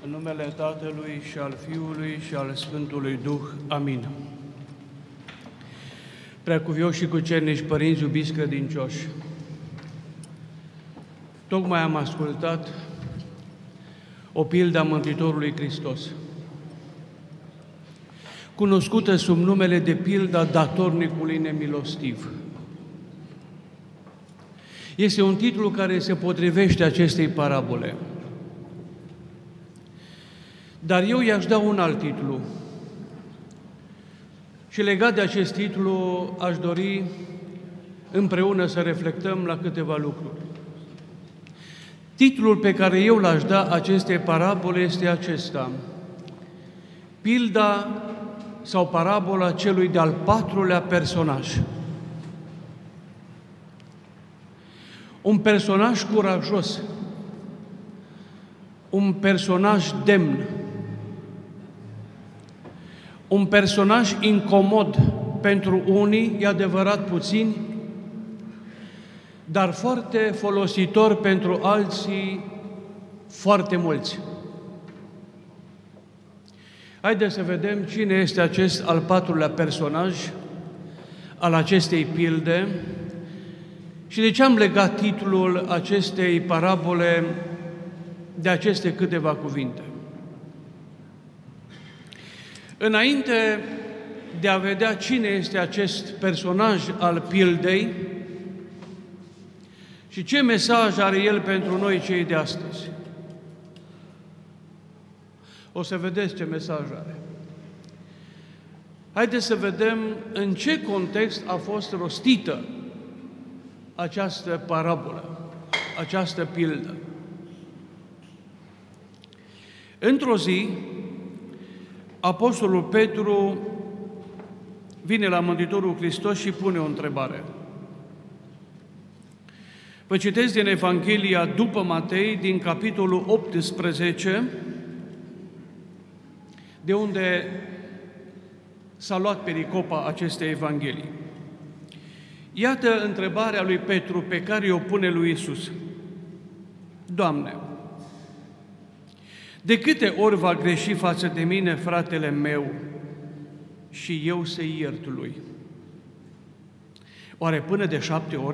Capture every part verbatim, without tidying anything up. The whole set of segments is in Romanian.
În numele Tatălui și al Fiului și al Sfântului Duh. Amin. Preacuvioși și cucernici părinți, iubiți credincioși, tocmai am ascultat o pildă a Mântuitorului Hristos, cunoscută sub numele de pilda datornicului nemilostiv. Este un titlu care se potrivește acestei parabole. Dar eu i-aș da un alt titlu. Și legat de acest titlu, aș dori împreună să reflectăm la câteva lucruri. Titlul pe care eu l-aș da acestei parabole este acesta: pilda sau parabola celui de-al patrulea personaj. Un personaj curajos, un personaj demn, un personaj incomod pentru unii, e adevărat puțini, dar foarte folositor pentru alții, foarte mulți. Haideți să vedem cine este acest al patrulea personaj al acestei pilde și de ce am legat titlul acestei parabole de aceste câteva cuvinte. Înainte de a vedea cine este acest personaj al pildei și ce mesaj are el pentru noi cei de astăzi, o să vedeți ce mesaj are. Haideți să vedem în ce context a fost rostită această parabolă, această pildă. Într-o zi, Apostolul Petru vine la Mântuitorul Hristos și pune o întrebare. Vă citesc din Evanghelia după Matei, din capitolul optsprezece, de unde s-a luat pericopa acestei Evanghelii. Iată întrebarea lui Petru pe care o pune lui Iisus. Doamne, de câte ori va greși față de mine fratele meu și eu să-i iert lui? Oare până de șapte ori?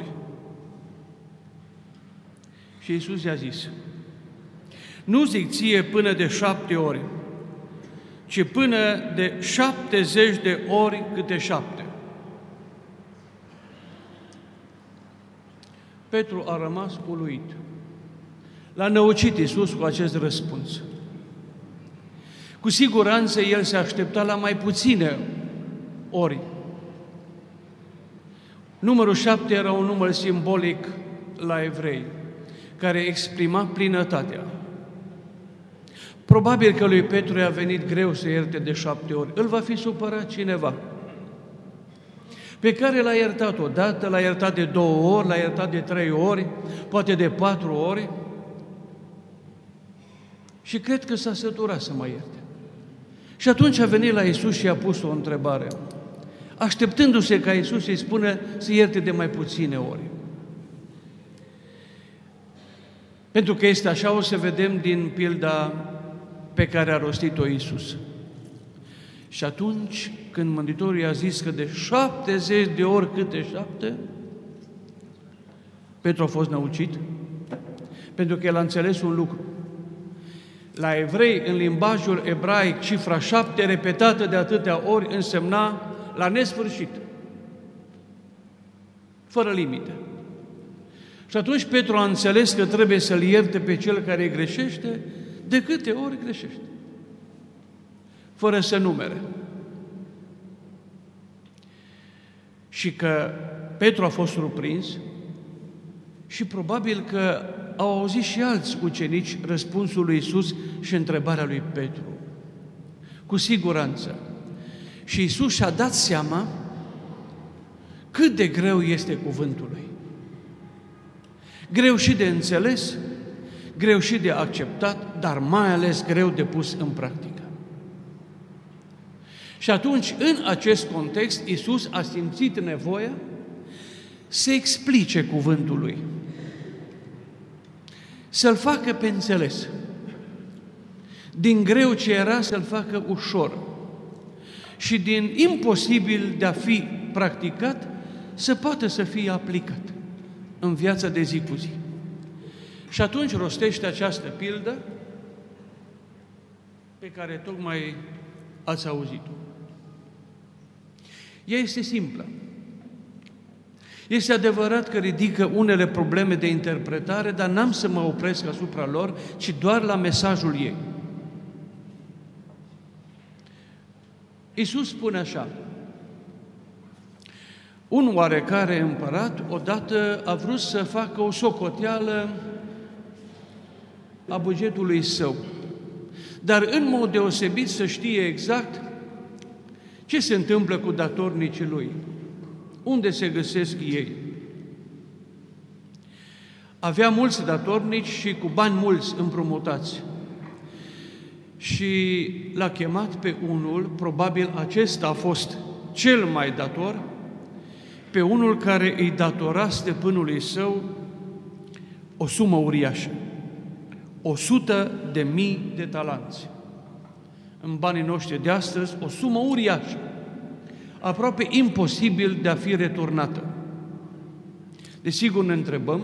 Și Iisus i-a zis: nu zic ție până de șapte ori, ci până de șaptezeci de ori câte șapte. Petru a rămas uluit. L-a năucit Iisus cu acest răspuns. Cu siguranță el se aștepta la mai puține ori. Numărul șapte era un număr simbolic la evrei, care exprima plinătatea. Probabil că lui Petru i-a venit greu să ierte de șapte ori. Îl va fi supărat cineva, pe care l-a iertat odată, l-a iertat de două ori, l-a iertat de trei ori, poate de patru ori, și cred că s-a săturat să mai ierte. Și atunci a venit la Iisus și i-a pus o întrebare, așteptându-se ca Iisus să-i spună să ierte de mai puține ori. Pentru că este așa, o să vedem din pilda pe care a rostit-o Iisus. Și atunci, când Mântuitorul i-a zis că de șaptezeci de ori câte șapte, Petru a fost năucit, pentru că el a înțeles un lucru. La evrei, în limbajul ebraic, cifra șapte repetată de atâtea ori însemna la nesfârșit, fără limite. Și atunci Petru a înțeles că trebuie să-l ierte pe cel care greșește de câte ori greșește, fără să numere. Și că Petru a fost surprins și probabil că au auzit și alți ucenici răspunsul lui Iisus și întrebarea lui Petru. Cu siguranță. Și Iisus și-a dat seama cât de greu este cuvântul lui. Greu și de înțeles, greu și de acceptat, dar mai ales greu de pus în practică. Și atunci, în acest context, Iisus a simțit nevoia să explice cuvântul lui, să-l facă pe înțeles. din greu ce era să-l facă ușor și din imposibil de a fi practicat să poată să fie aplicat în viața de zi cu zi. Și atunci rostește această pildă pe care tocmai ați auzit-o. Ea este simplă. Este adevărat că ridică unele probleme de interpretare, dar n-am să mă opresc asupra lor, ci doar la mesajul ei. Iisus spune așa: un oarecare împărat odată a vrut să facă o socoteală a bugetului său, dar în mod deosebit să știe exact ce se întâmplă cu datornicii lui, unde se găsesc ei. Avea mulți datornici și cu bani mulți împrumutați. Și l-a chemat pe unul, probabil acesta a fost cel mai dator, pe unul care îi datora stăpânului său o sumă uriașă, o sută de mii de talanți. În banii noștri de astăzi, o sumă uriașă, aproape imposibil de a fi returnată. Desigur ne întrebăm,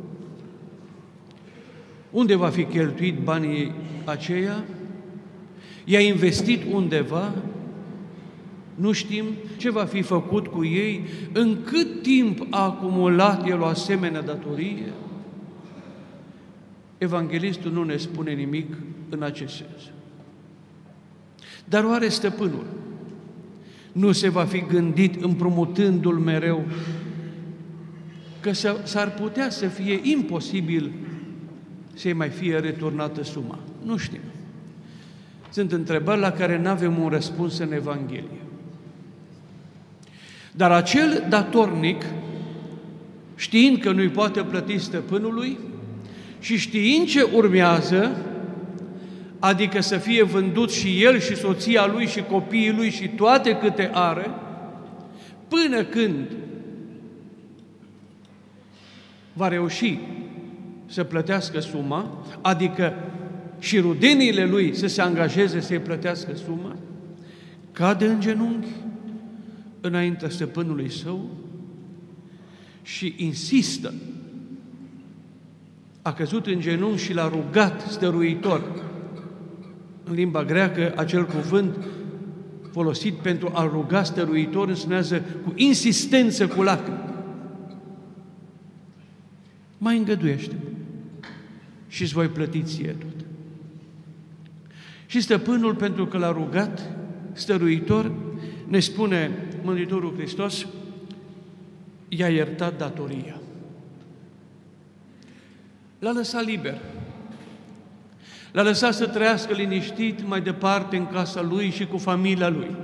unde va fi cheltuit banii aceia? I-a investit undeva? Nu știm ce va fi făcut cu ei, în cât timp a acumulat el o asemenea datorie. Evanghelistul nu ne spune nimic în acest sens. Dar oare stăpânul nu se va fi gândit, împrumutându-l mereu, că s-ar putea să fie imposibil să-i mai fie returnată suma? Nu știm. Sunt întrebări la care nu avem un răspuns în Evanghelie. Dar acel datornic, știind că nu-i poate plăti stăpânului și știind ce urmează, adică să fie vândut și el și soția lui și copiii lui și toate câte are, până când va reuși să plătească suma, adică și rudeniile lui să se angajeze să-i plătească suma, cade în genunchi înaintea stăpânului său și insistă. A căzut în genunchi și l-a rugat stăruitor. În limba greacă, acel cuvânt folosit pentru a ruga stăruitor însemnează cu insistență, cu lacrimi. Mai îngăduiește și îți voi plăti ție tot. Și stăpânul, pentru că l-a rugat stăruitor, ne spune Mântuitorul Hristos, i-a iertat datoria. L-a lăsat liber. L-a lăsat să trăiască liniștit mai departe în casa lui și cu familia lui.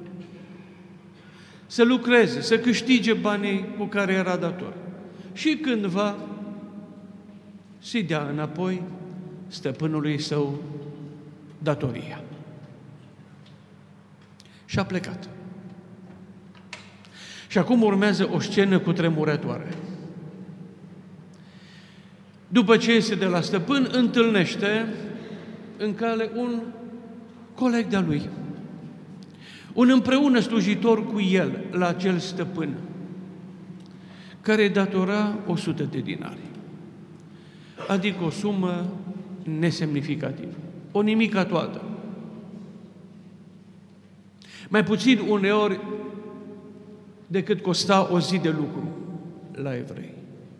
Să lucreze, să câștige banii cu care era dator. Și cândva să-i dea înapoi stăpânului său datoria. Și a plecat. Și acum urmează o scenă cutremurătoare. După ce iese de la stăpân, întâlnește în cale un coleg de-a lui, un împreună slujitor cu el la acel stăpân, care îi datora o sută de dinari, adică o sumă nesemnificativă, o nimica toată. Mai puțin uneori decât costa o zi de lucru la evrei.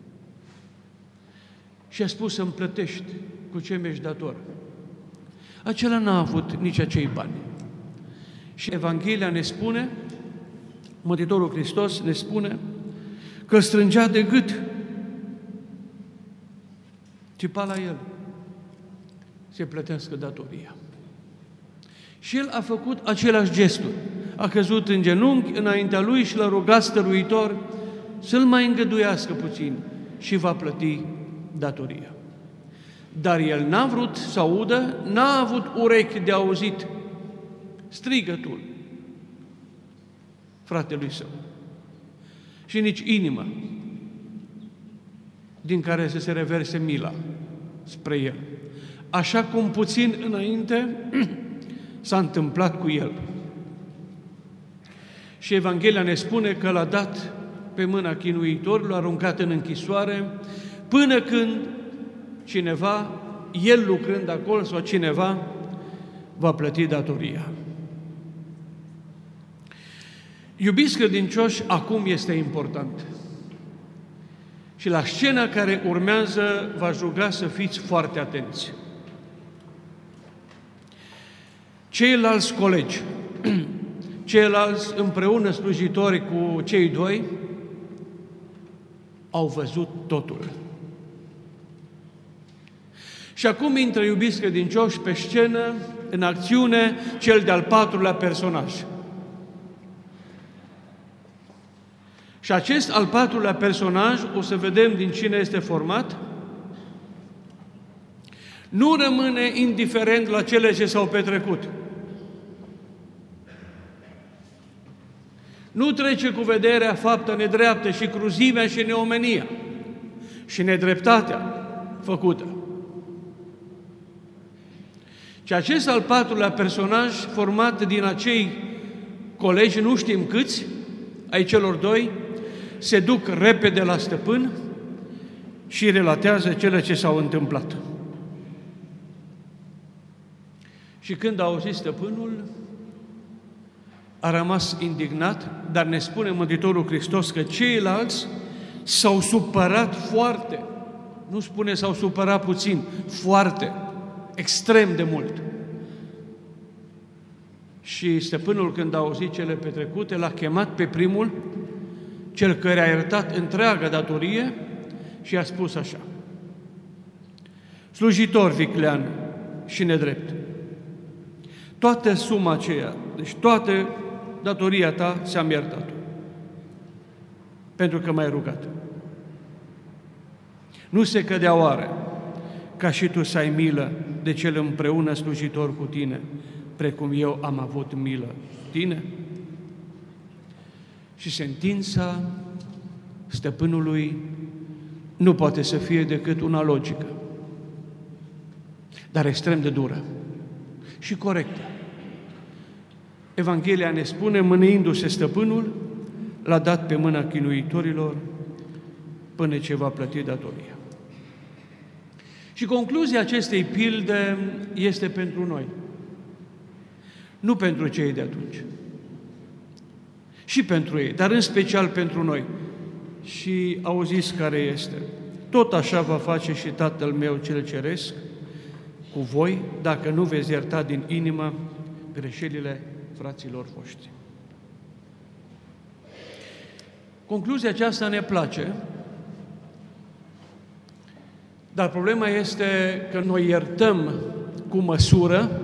Și a spus să-mi plătești cu ce mi-ești dator. Acela n-a avut nici acei bani. Și Evanghelia ne spune, Mântuitorul Hristos ne spune, că îl strângea de gât, țipa la el să plătească datoria. Și el a făcut același gestul. A căzut în genunchi înaintea lui și l-a rugat stăruitor să-l mai îngăduiască puțin și va plăti datoria. Dar el n-a vrut să audă, n-a avut urechi de auzit strigătul fratelui său și nici inimă din care să se reverse mila spre el. așa cum puțin înainte s-a întâmplat cu el. Și Evanghelia ne spune că l-a dat pe mâna chinuitorilor, l-a aruncat în închisoare, până când cineva, el lucrând acolo sau cineva, va plăti datoria. Iubiți credincioși, acum este important. Și la scena care urmează v-aș ruga să fiți foarte atenți. Ceilalți colegi, ceilalți împreună slujitori cu cei doi, au văzut totul. Și acum intră, iubiți credincioși, pe scenă, în acțiune, cel de-al patrulea personaj. Și acest al patrulea personaj, o să vedem din cine este format, nu rămâne indiferent la cele ce s-au petrecut. Nu trece cu vederea fapta nedreaptă și cruzimea și neomenia și nedreptatea făcută. Și acest al patrulea personaj, format din acei colegi, nu știm câți, ai celor doi, se duc repede la stăpân și relatează cele ce s-au întâmplat. Și când a auzit stăpânul, a rămas indignat, dar ne spune Mântuitorul Hristos că ceilalți s-au supărat foarte. Nu spune s-au supărat puțin, foarte, extrem de mult. Și stăpânul, când a auzit cele petrecute, l-a chemat pe primul, cel care a iertat întreaga datorie, și a spus așa: slujitor viclean și nedrept, toată suma aceea, deci toată datoria ta ți-am iertat-o, pentru că m-ai rugat. Nu se cădea oare ca și tu să ai milă de cel împreună slujitor cu tine, precum eu am avut milă cu tine? Și sentința stăpânului nu poate să fie decât una logică, dar extrem de dură și corectă. Evanghelia ne spune, mâniindu-se stăpânul, l-a dat pe mâna chinuitorilor până ce va plăti datoria. Și concluzia acestei pilde este pentru noi, nu pentru cei de atunci, și pentru ei, dar în special pentru noi. Și auziți care este: tot așa va face și Tatăl meu cel ceresc cu voi, dacă nu veți ierta din inimă greșelile fraților voștri. Concluzia aceasta ne place, dar problema este că noi iertăm cu măsură,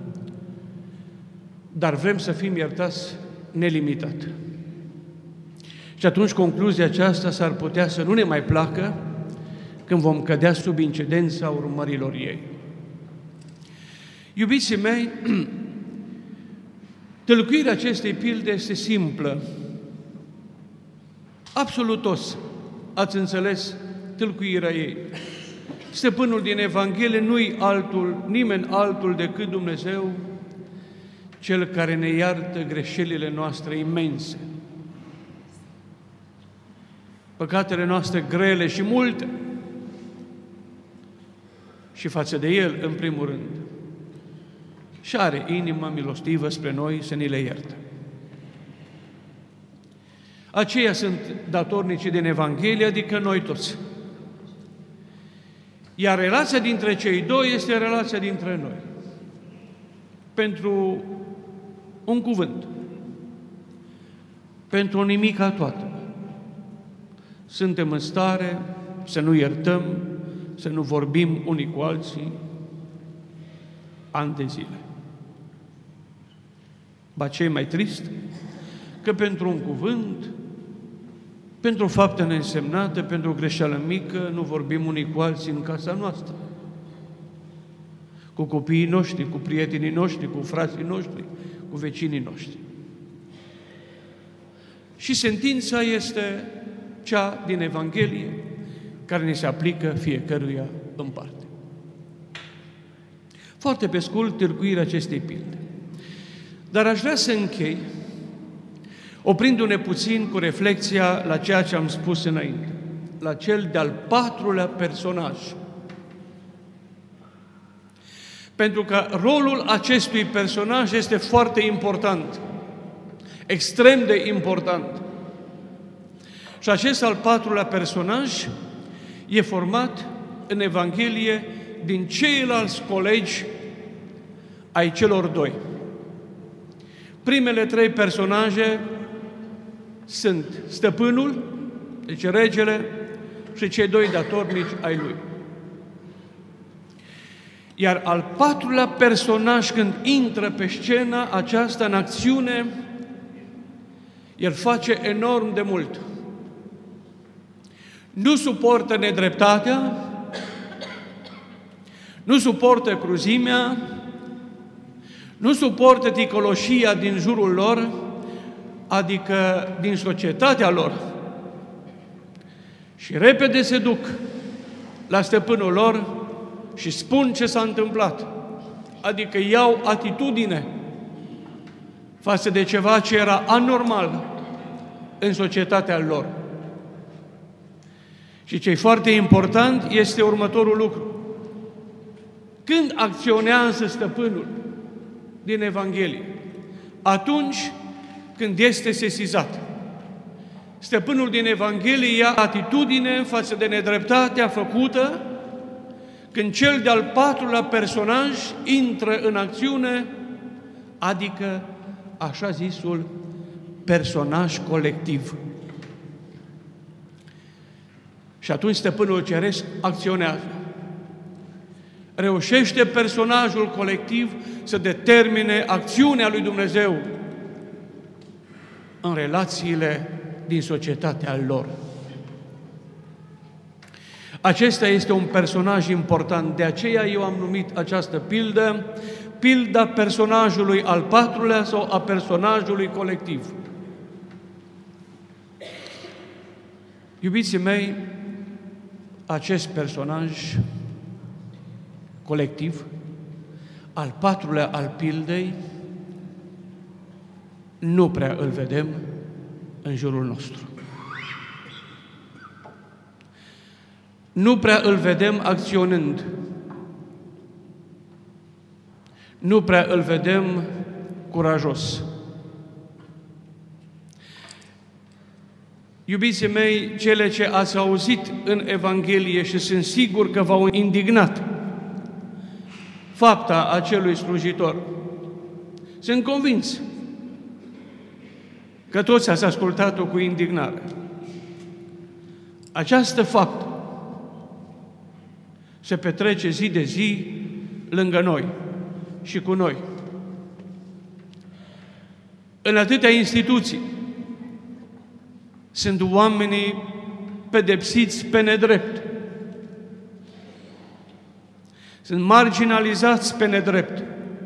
dar vrem să fim iertați nelimitat. Și atunci concluzia aceasta s-ar putea să nu ne mai placă când vom cădea sub incidența urmărilor ei. Iubiții mei, tălcuirea acestei pilde este simplă. Absolut toți ați înțeles tălcuirea ei. Stăpânul din Evanghelie nu-i altul, nimeni altul decât Dumnezeu, Cel care ne iartă greșelile noastre imense, păcatele noastre grele și multe, și față de El, în primul rând, și are inima milostivă spre noi să ni le ierte. Aceia sunt datornicii din Evanghelie, adică noi toți. Iar relația dintre cei doi este relația dintre noi. Pentru un cuvânt, pentru o nimica toată, suntem în stare să nu iertăm, să nu vorbim unii cu alții ani de zile. Ba ce e mai trist, că pentru un cuvânt, pentru o faptă neînsemnată, pentru o greșeală mică, nu vorbim unii cu alții în casa noastră, cu copiii noștri, cu prietenii noștri, cu frații noștri, cu vecinii noștri. Și sentința este cea din Evanghelie, care ne se aplică fiecăruia în parte. Foarte pe scurt, târguirea acestei pilde. Dar aș vrea să închei, oprindu-ne puțin cu reflexia la ceea ce am spus înainte, la cel de-al patrulea personaj. Pentru că rolul acestui personaj este foarte important, extrem de important. Și acest al patrulea personaj e format în Evanghelie din ceilalți colegi ai celor doi. Primele trei personaje sunt stăpânul, deci regele, și cei doi datornici ai lui. Iar al patrulea personaj, când intră pe scena aceasta în acțiune, el face enorm de mult. Nu suportă nedreptatea, nu suportă cruzimea, nu suportă ticăloșia din jurul lor, adică din societatea lor. Și repede se duc la stăpânul lor și spun ce s-a întâmplat. Adică iau atitudine față de ceva ce era anormal în societatea lor. Și ce e foarte important este următorul lucru. Când acționează stăpânul din Evanghelie? Atunci când este sesizat. Stăpânul din Evanghelie ia atitudine față de nedreptatea făcută când cel de-al patrulea personaj intră în acțiune, adică așa zisul personaj colectiv. Și atunci stăpânul ceresc acționează. Reușește personajul colectiv să determine acțiunea lui Dumnezeu în relațiile din societatea lor. Acesta este un personaj important, de aceea eu am numit această pildă pilda personajului al patrulea sau a personajului colectiv. Iubiții mei, acest personaj colectiv, al patrulea al pildei, nu prea îl vedem în jurul nostru. Nu prea îl vedem acționând. Nu prea îl vedem curajos. Iubiții mei, cele ce ați auzit în Evanghelie și sunt sigur că v-au indignat fapta acelui slujitor, sunt convins că toți ați ascultat-o cu indignare. Această faptă se petrece zi de zi lângă noi și cu noi. În atâtea instituții sunt oamenii pedepsiți pe nedrept. Sunt marginalizați pe nedrept.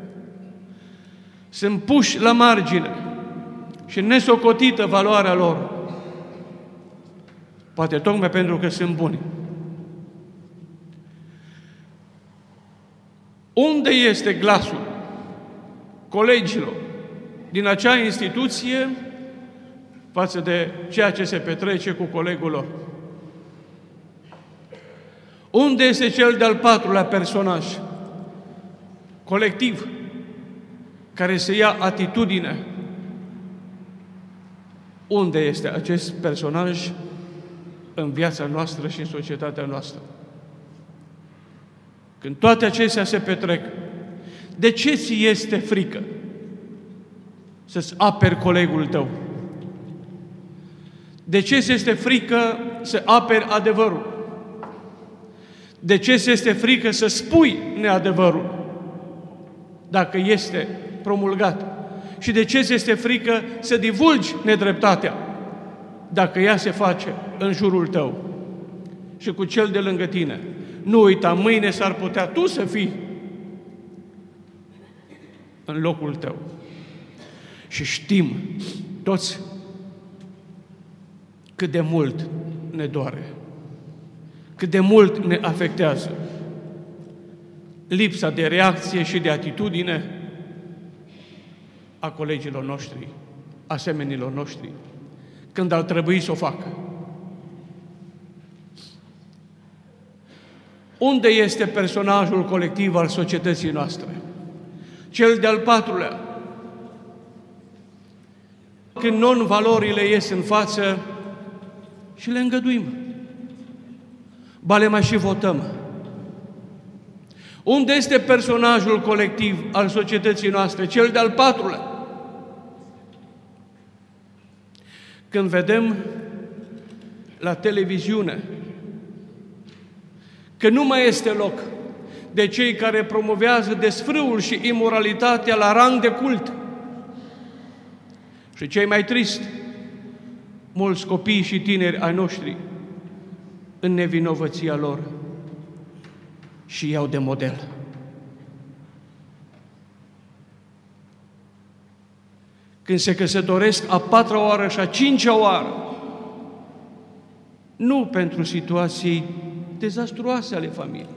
Sunt puși la margine și nesocotită valoarea lor. Poate tocmai pentru că sunt buni. Unde este glasul colegilor din acea instituție față de ceea ce se petrece cu colegul lor? Unde este cel de-al patrulea personaj colectiv care să ia atitudine? Unde este acest personaj în viața noastră și în societatea noastră? Când toate acestea se petrec, de ce ți este frică să-ți aperi colegul tău? De ce ți este frică să aperi adevărul? De ce ți este frică să spui neadevărul dacă este promulgat? Și de ce ți este frică să divulgi nedreptatea dacă ea se face în jurul tău și cu cel de lângă tine? Nu uita, mâine s-ar putea tu să fii în locul tău. Și știm toți cât de mult ne doare, cât de mult ne afectează lipsa de reacție și de atitudine a colegilor noștri, asemenilor noștri, când ar trebui să o facă. Unde este personajul colectiv al societății noastre? Cel de-al patrulea. Când non-valorile ies în față și le îngăduim. Ba le mai și votăm. Unde este personajul colectiv al societății noastre? Cel de-al patrulea. Când vedem la televiziune că nu mai este loc de cei care promovează desfrâul și imoralitatea la rang de cult. Și cei mai trist, mulți copii și tineri ai noștri, în nevinovăția lor, și iau de model. Când se căsătoresc a patra oară și a cincea oară, nu pentru situații dezastruoase ale familiei,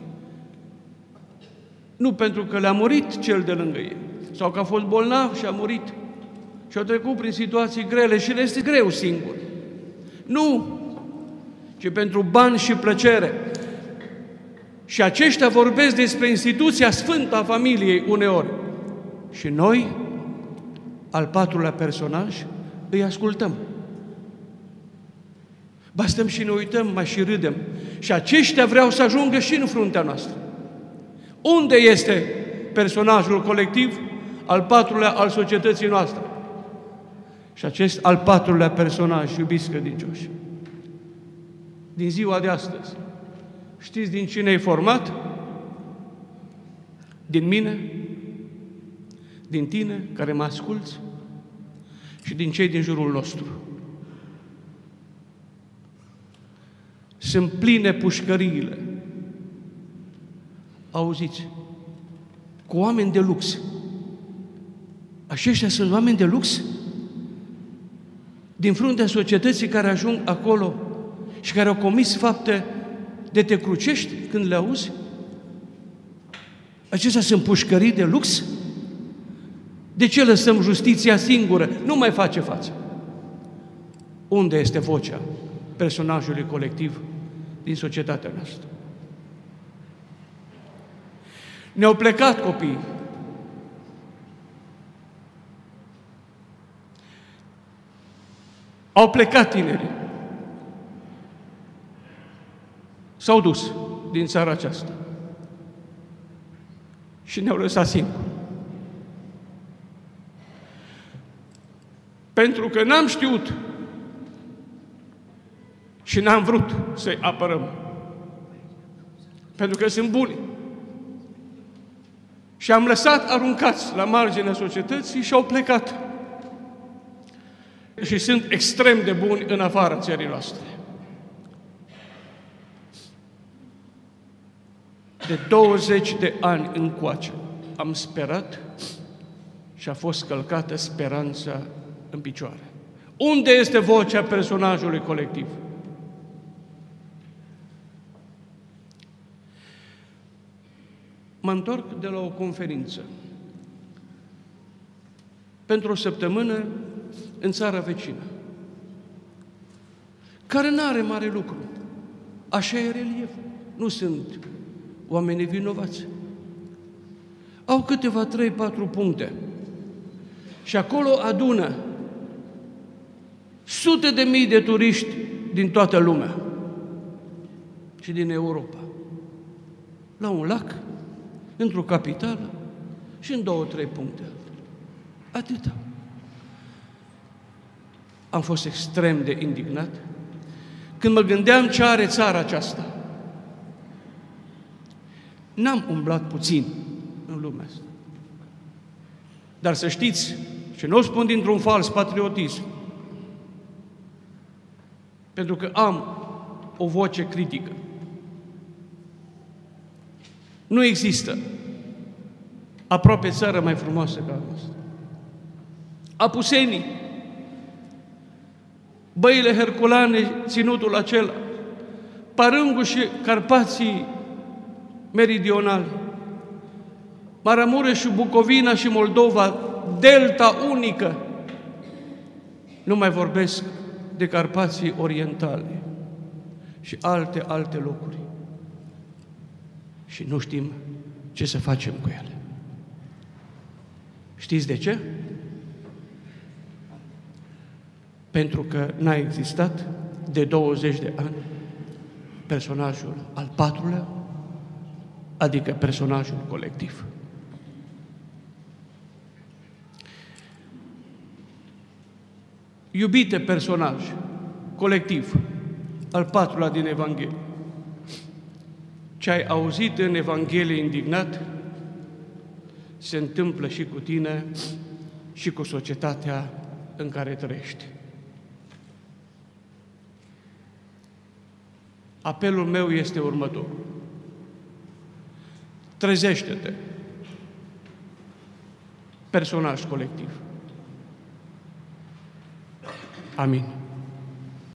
nu pentru că le-a murit cel de lângă ei, sau că a fost bolnav și a murit, și au trecut prin situații grele și le este greu singur. Nu, ci pentru bani și plăcere. Și aceștia vorbesc despre instituția sfântă a familiei uneori. Și noi, al patrulea personaj, îi ascultăm. Ba stăm și ne uităm, mai și râdem. Și aceștia vreau să ajungă și în fruntea noastră. Unde este personajul colectiv, al patrulea al societății noastre? Și acest al patrulea personaj, iubiți credincioși, din ziua de astăzi, știți din cine e format? Din mine, din tine care mă asculți și din cei din jurul nostru. Sunt pline pușcăriile, auziți, cu oameni de lux. Aceștia sunt oameni de lux? Din fruntea societății care ajung acolo și care au comis fapte de te crucești când le auzi? Acestea sunt pușcării de lux? De ce lăsăm justiția singură? Nu mai face față. Unde este vocea personajului colectiv din societatea noastră? Ne-au plecat copiii. Au plecat tinerii. S-au dus din țara aceasta și ne-au lăsat singuri. Pentru că n-am știut și n-am vrut să-i apărăm. Pentru că sunt buni. Și am lăsat aruncați la marginea societății și au plecat. Și sunt extrem de buni în afara țării noastre. De douăzeci de ani încoace am sperat și a fost călcată speranța în picioare. Unde este vocea personajului colectiv? Mă întorc de la o conferință pentru o săptămână în țara vecină, care nu are mare lucru. Așa e relieful. Nu sunt oamenii vinovați. Au câteva trei, patru puncte. Și acolo adună sute de mii de turiști din toată lumea și din Europa. La un lac, într-o capitală și în două, trei puncte. Atâta. Am fost extrem de indignat când mă gândeam ce are țara aceasta. N-am umblat puțin în lumea asta. Dar să știți, și nu o spun dintr-un fals patriotism, pentru că am o voce critică. Nu există aproape țară mai frumoasă ca a noastră. Apusenii, Băile Herculane, ținutul acela, Parângul și Carpații meridionali, Maramureș și Bucovina și Moldova, delta unică. Nu mai vorbesc de Carpații Orientale și alte, alte locuri. Și nu știm ce să facem cu ele. Știți de ce? Pentru că n-a existat de douăzeci de ani personajul al patrulea, adică personajul colectiv. Iubite personaj colectiv, al patrulea din Evanghelie, ce ai auzit în Evanghelie indignat, se întâmplă și cu tine și cu societatea în care trăiești. Apelul meu este următor. Trezește-te, personaj colectiv. Amin.